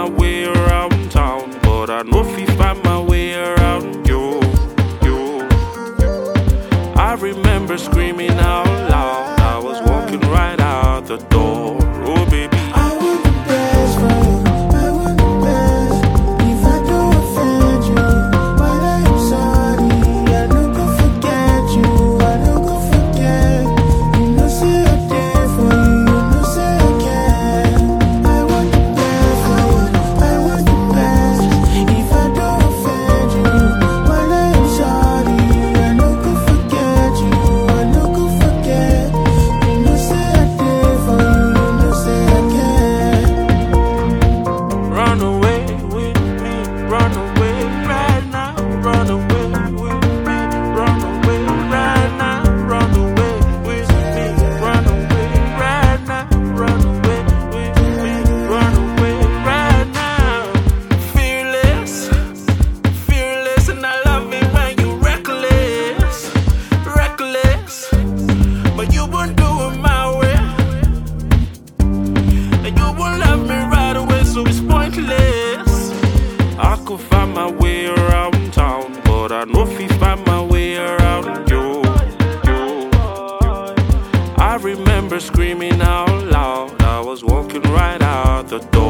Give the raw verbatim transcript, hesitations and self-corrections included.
way around town, but I know if I find my way around you, you. I remember screaming out loud. I was walking right out the door. Oh baby, I want the best for you. I want the best. If I do offend you, but I am sorry. I no go forget you. I no go forget. You know say I there for you. You know say I care. I want the best for you. I want the best. If I do offend you, but I am sorry. I no go forget you. I no go forget. You know say I there for you. You know say I care. run away with me, run away right now, run away with me, run away right now, run away with me, run away right now, run away with me, run away right now. Fearless, fearless, and I love it when you reckless, reckless, but you won't do it my way, and you won't love me right away, so it's pointless. I could find my way around town, but I know if I find my way around you, you. I remember screaming out loud. I was walking right out the door.